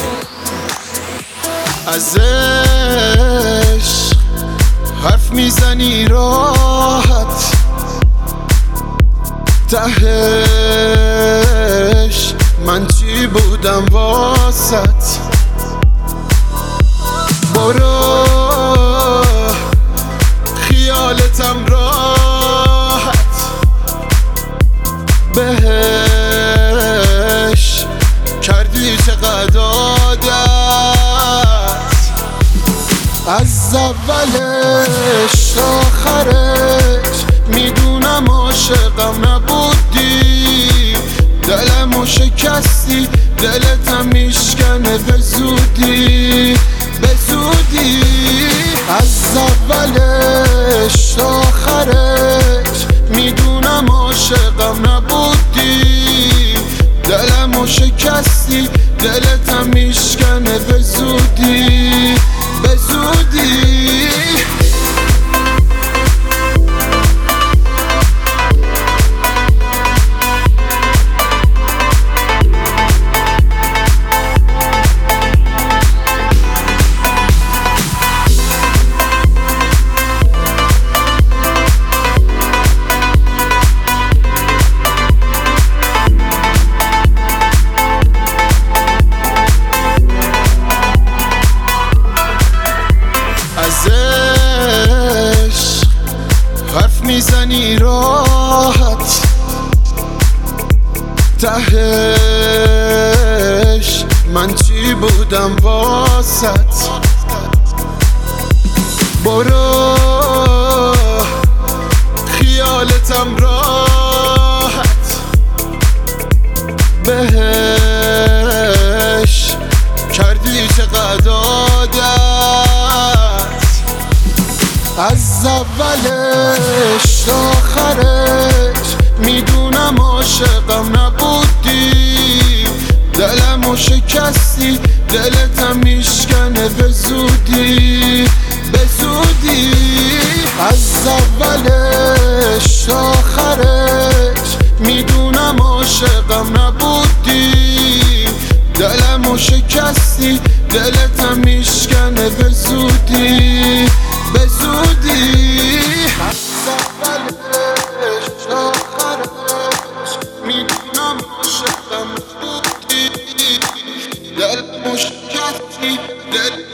از عشق حرف میزنی راحت، تهش من چی بودم واسط. برو خیالتم راحت، بهش کردی چقدر عادت. از اولش تا آخرش میدونم عاشقم نبودی، دلمو شکستی، دلتم میشکنه به زودی به زودی. از اولش تا آخرش میدونم عاشقم نبودی، دلمو شکستی، دلتم میشکنه به زودی به زودی. از عشق حرف میزنی راحت، تهش من چی بودم واسط. برو خیالتم راحت، بهش کردی چقدر عادت. از اولش تا آخرش میدونم عاشقم نبودی، دلمو شکستی، دلتم میشکنه به زودی به زودی. از اولش تا آخرش میدونم عاشقم نبودی، دلمو شکستی، دلتم میشکنه به زودی به زودی. از اولش تا آخرش میدونم عاشقم نبودی، دلمو شکستی،